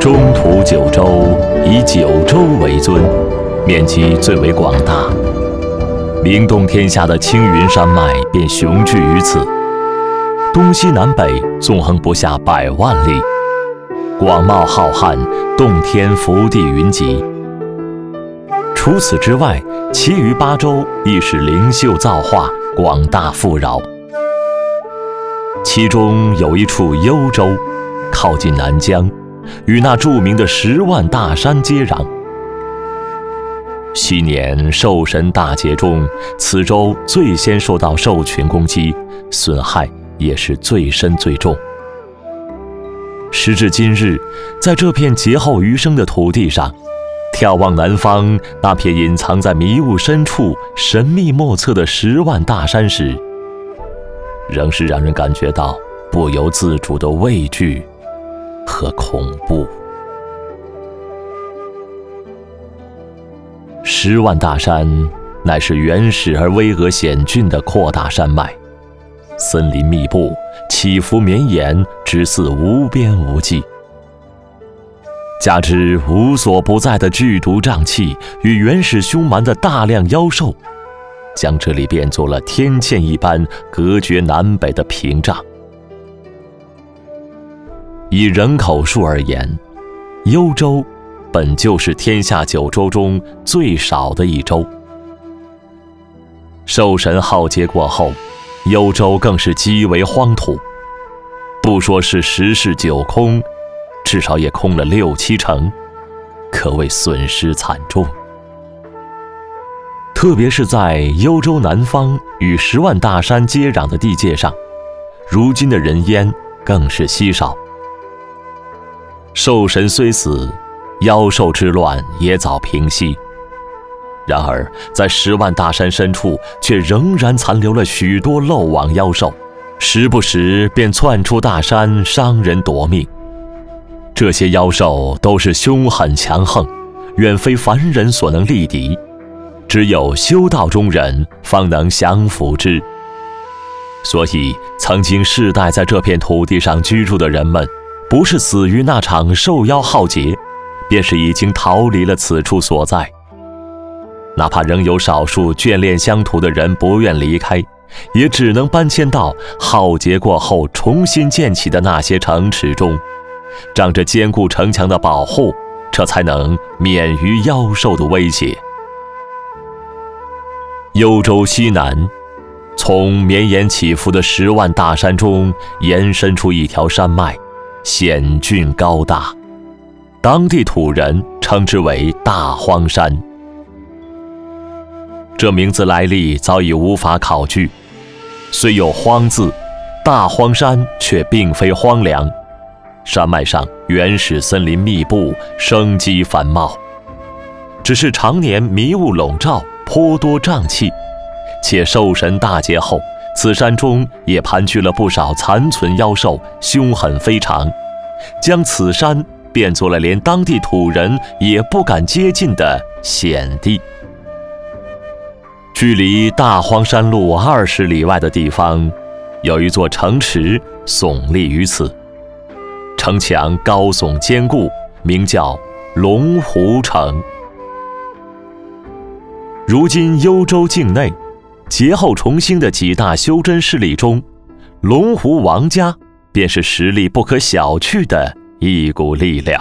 中土九州，以九州为尊，面积最为广大，名动天下的青云山脉便雄踞于此，东西南北纵横不下100万里，广袤浩瀚，洞天福地云集。除此之外，其余8州亦是灵秀造化，广大富饶。其中有一处幽州，靠近南疆，与那著名的10万大山接壤。昔年兽神大劫中，此州最先受到兽群攻击，损害也是最深最重。时至今日，在这片劫后余生的土地上，眺望南方那片隐藏在迷雾深处、神秘莫测的10万大山时，仍是让人感觉到不由自主的畏惧和恐怖。10万大山乃是原始而巍峨险峻的扩大山脉，森林密布，起伏绵延，直似无边无际。加之无所不在的剧毒瘴气与原始凶蛮的大量妖兽，将这里变作了天堑一般隔绝南北的屏障。以人口数而言，幽州本就是天下9州中最少的一州。兽神浩劫过后，幽州更是极为荒土，不说是10室9空，至少也空了6、7成，可谓损失惨重。特别是在幽州南方与10万大山接壤的地界上，如今的人烟更是稀少。兽神虽死，妖兽之乱也早平息，然而在10万大山深处却仍然残留了许多漏网妖兽，时不时便窜出大山伤人夺命。这些妖兽都是凶狠强横，远非凡人所能力敌，只有修道中人方能降服之。所以曾经世代在这片土地上居住的人们，不是死于那场兽妖浩劫，便是已经逃离了此处所在。哪怕仍有少数眷恋乡土的人不愿离开，也只能搬迁到浩劫过后重新建起的那些城池中，仗着坚固城墙的保护，这才能免于妖兽的威胁。幽州西南，从绵延起伏的10万大山中延伸出一条山脉，险峻高大，当地土人称之为大荒山。这名字来历早已无法考据，虽有荒字，大荒山却并非荒凉，山脉上原始森林密布，生机繁茂，只是常年迷雾笼罩，颇多瘴气，且兽神大劫后，此山中也盘踞了不少残存妖兽，凶狠非常，将此山变作了连当地土人也不敢接近的险地。距离大荒山路20里外的地方，有一座城池耸立于此，城墙高耸坚固，名叫龙湖城。如今幽州境内劫后重兴的几大修真势力中，龙湖王家便是实力不可小觑的一股力量。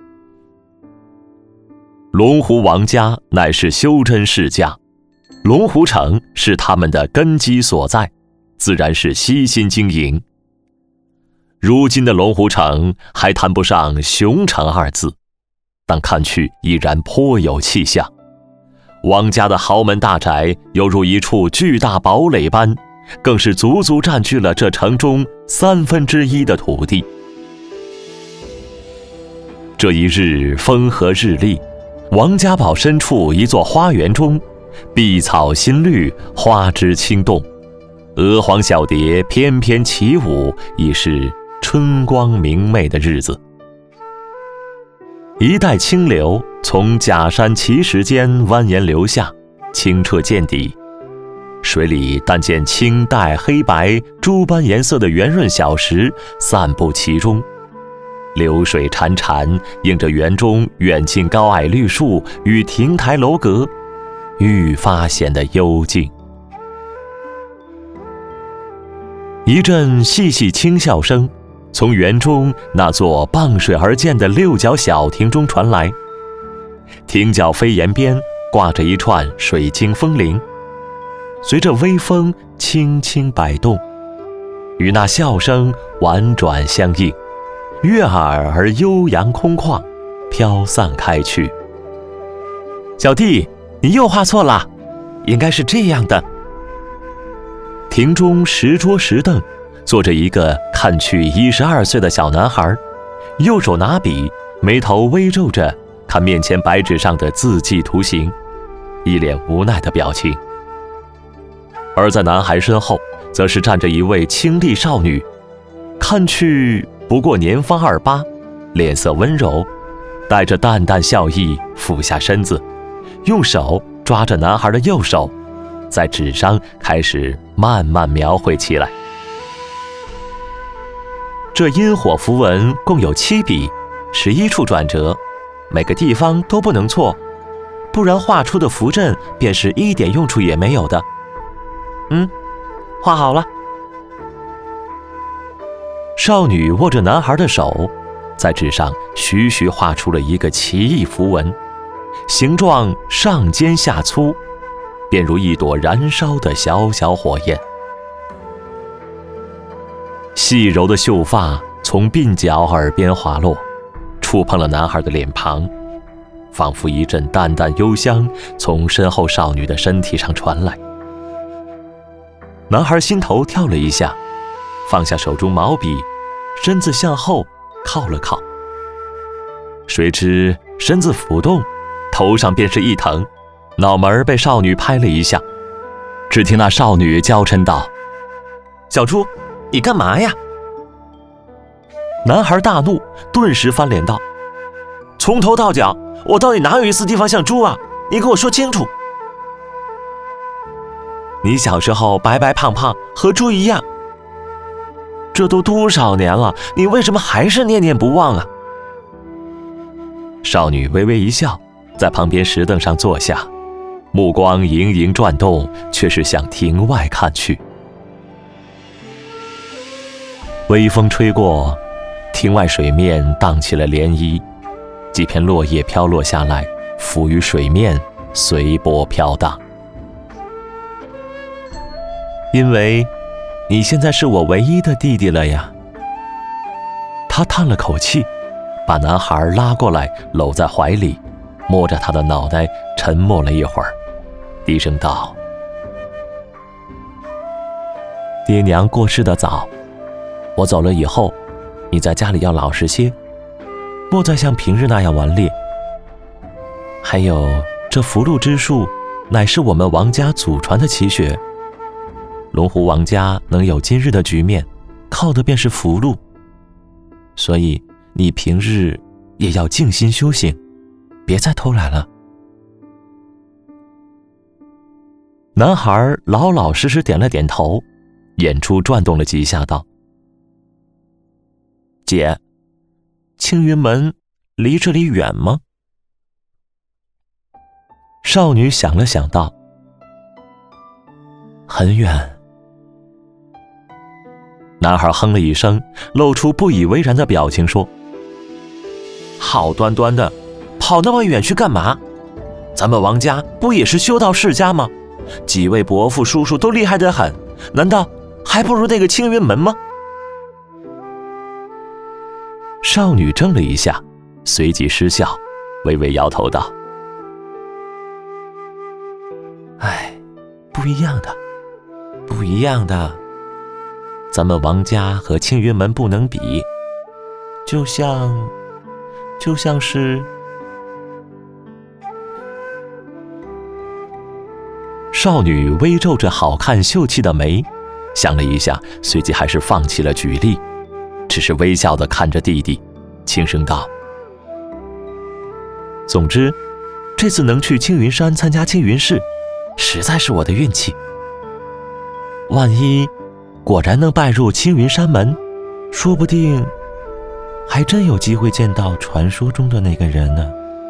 龙湖王家乃是修真世家，龙湖城是他们的根基所在，自然是悉心经营。如今的龙湖城还谈不上雄城2字，但看去依然颇有气象。王家的豪门大宅犹如一处巨大堡垒般，更是足足占据了这城中1/3的土地。这一日风和日丽，王家堡深处一座花园中，碧草新绿，花枝轻动，鹅黄小蝶翩翩起舞，已是春光明媚的日子。一带清流从假山奇石间蜿蜒流下，清澈见底，水里但见青黛黑白诸般颜色的圆润小石散布其中， 流水潺潺，映着园中远近高矮绿树与亭台楼阁，愈发显得幽静。一阵细细轻笑声从园中那座傍水而建的六角小亭中传来，亭角飞檐边挂着一串水晶风铃，随着微风轻轻摆动，与那笑声婉转相应，悦耳而悠扬空旷，飘散开去。小弟，你又画错了，应该是这样的。亭中石桌石凳，坐着一个看去12岁的小男孩，右手拿笔，眉头微皱着看面前白纸上的字迹图形，一脸无奈的表情。而在男孩身后，则是站着一位清丽少女，看去不过年方28，脸色温柔，带着淡淡笑意，俯下身子，用手抓着男孩的右手，在纸上开始慢慢描绘起来。这阴火符文共有7笔，11处转折，每个地方都不能错，不然画出的符阵便是一点用处也没有的。画好了。少女握着男孩的手，在纸上徐徐画出了一个奇异符文，形状上尖下粗，便如一朵燃烧的小小火焰。细柔的秀发从鬓角耳边滑落，触碰了男孩的脸庞，仿佛一阵淡淡幽香从身后少女的身体上传来。男孩心头跳了一下，放下手中毛笔，身子向后靠了靠。谁知身子浮动，头上便是一疼，脑门被少女拍了一下。只听那少女娇嗔道：“小猪，你干嘛呀？”男孩大怒，顿时翻脸道：“从头到脚，我到底哪有一丝地方像猪啊？你给我说清楚！你小时候白白胖胖，和猪一样。这都多少年了，你为什么还是念念不忘啊？”少女微微一笑，在旁边石凳上坐下，目光盈盈转动，却是向亭外看去。微风吹过，亭外水面荡起了涟漪，几片落叶飘落下来，浮于水面，随波飘荡。因为你现在是我唯一的弟弟了呀。他叹了口气，把男孩拉过来，搂在怀里，摸着他的脑袋，沉默了一会儿，低声道：“爹娘过世的早，我走了以后，你在家里要老实些，莫再像平日那样顽劣。还有这福禄之术，乃是我们王家祖传的奇学。龙湖王家能有今日的局面，靠的便是福禄。所以你平日也要静心修行，别再偷懒了。”男孩老老实实点了点头，眼珠转动了几下，道：“姐，青云门离这里远吗？”少女想了想道：“很远。”男孩哼了一声，露出不以为然的表情，说：“好端端的，跑那么远去干嘛？咱们王家不也是修道世家吗？几位伯父叔叔都厉害得很，难道还不如那个青云门吗？”少女怔了一下，随即失笑，微微摇头道：“哎，不一样的，不一样的。咱们王家和青云门不能比，就像是……”少女微皱着好看秀气的眉，想了一下，随即还是放弃了举例，只是微笑地看着弟弟，轻声道：“总之，这次能去青云山参加青云寺，实在是我的运气。万一果然能拜入青云山门，说不定还真有机会见到传说中的那个人呢。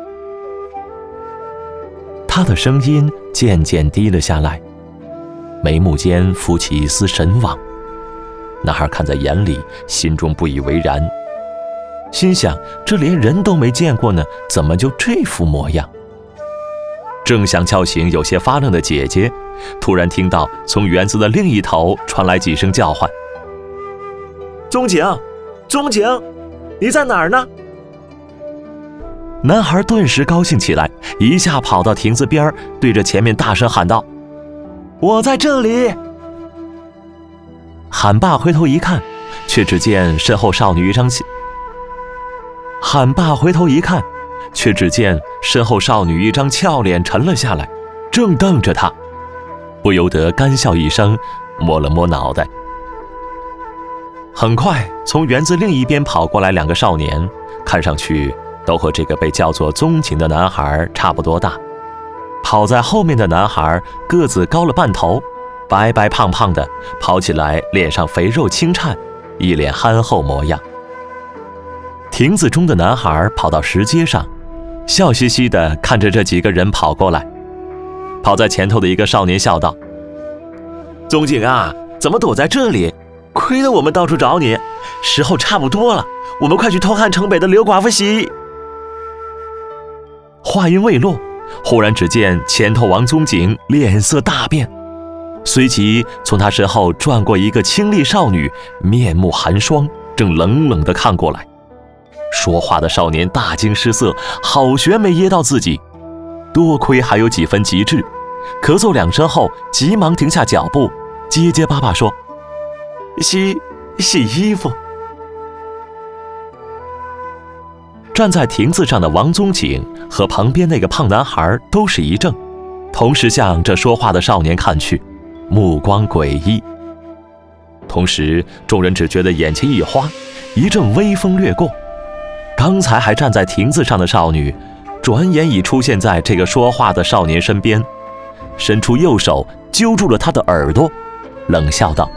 他的声音渐渐低了下来，眉目间浮起一丝神往。男孩看在眼里，心中不以为然，心想这连人都没见过呢，怎么就这副模样？正想叫醒有些发愣的姐姐，突然听到从园子的另一头传来几声叫唤：“ 钟景，钟景，你在哪儿呢？” 男孩顿时高兴起来，一下跑到亭子边，对着前面大声喊道：“ 我在这里！” 喊罢回头一看，却只见身后少女一张俏脸沉了下来，正瞪着他，不由得干笑一声，摸了摸脑袋。很快，从园子另一边跑过来两个少年，看上去都和这个被叫做宗景的男孩差不多大。跑在后面的男孩个子高了半头，白白胖胖的，跑起来脸上肥肉轻颤，一脸憨厚模样。亭子中的男孩跑到石阶上，笑嘻嘻地看着这几个人跑过来。跑在前头的一个少年笑道：“ 宗景啊，怎么躲在这里？亏得我们到处找你，时候差不多了，我们快去偷看城北的刘寡妇洗衣。” 话音未落，忽然只见前头王宗景脸色大变，随即从他身后转过一个清丽少女，面目寒霜，正冷冷地看过来。说话的少年大惊失色，好悬没噎到自己，多亏还有几分机智，咳嗽两声后急忙停下脚步，结结巴巴说：“ 洗衣服。” 站在亭子上的王宗景和旁边那个胖男孩都是一怔，同时向这说话的少年看去，目光诡异。同时众人只觉得眼前一花，一阵微风掠过，刚才还站在亭子上的少女转眼已出现在这个说话的少年身边，伸出右手揪住了他的耳朵，冷笑道：“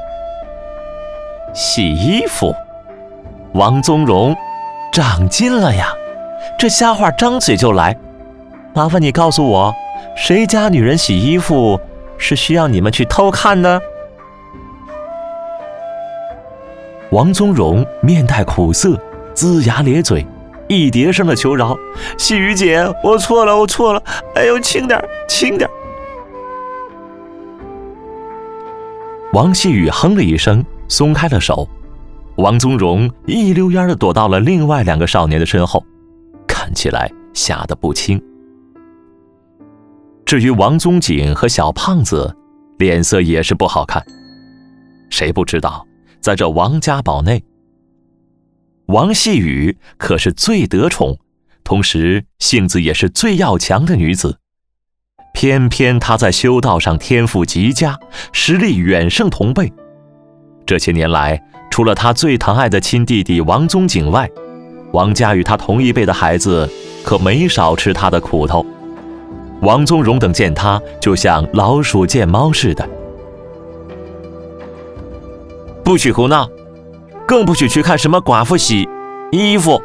洗衣服？王宗荣长进了呀，这瞎话张嘴就来。麻烦你告诉我，谁家女人洗衣服是需要你们去偷看呢？” 王宗荣面带苦涩，龇牙咧嘴，一叠声的求饶：“ 细雨姐，我错了，哎呦，轻点。” 王细雨哼了一声，松开了手。王宗荣一溜烟地躲到了另外两个少年的身后，看起来吓得不轻。至于王宗景和小胖子，脸色也是不好看。谁不知道，在这王家堡内，王细雨可是最得宠，同时性子也是最要强的女子。偏偏她在修道上天赋极佳，实力远胜同辈。这些年来，除了她最疼爱的亲弟弟王宗景外，王家与他同一辈的孩子可没少吃他的苦头。王宗荣等见他就像老鼠见猫似的。 不许胡闹，更不许去看什么寡妇洗衣服。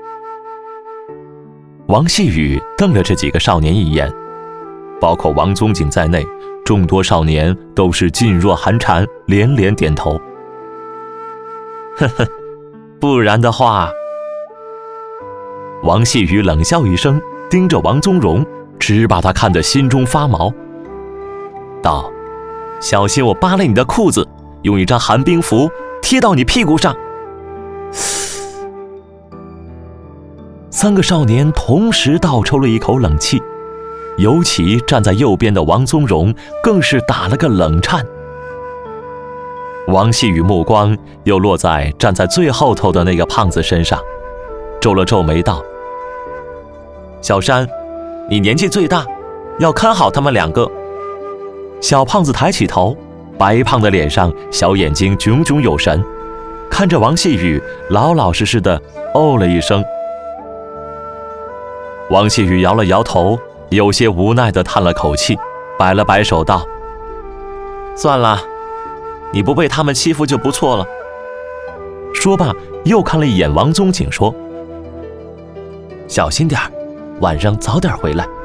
王细雨瞪了这几个少年一眼，包括王宗景在内，众多少年都是噤若寒蝉，连连点头。 呵呵，不然的话…… 王细雨冷笑一声，盯着王宗荣，只把他看得心中发毛，道：“小心我扒了你的裤子，用一张寒冰符贴到你屁股上。”三个少年同时倒抽了一口冷气，尤其站在右边的王宗荣更是打了个冷颤。王细雨目光又落在站在最后头的那个胖子身上，皱了皱眉道：“ 小山，你年纪最大，要看好他们两个。” 小胖子抬起头，白胖的脸上小眼睛炯炯有神，看着王细雨，老老实实的哦了一声。王细雨摇了摇头，有些无奈地叹了口气，摆了摆手道：“ 算了，你不被他们欺负就不错了。” 说罢，又看了一眼王宗景，说：“小心点儿，晚上早点回来。”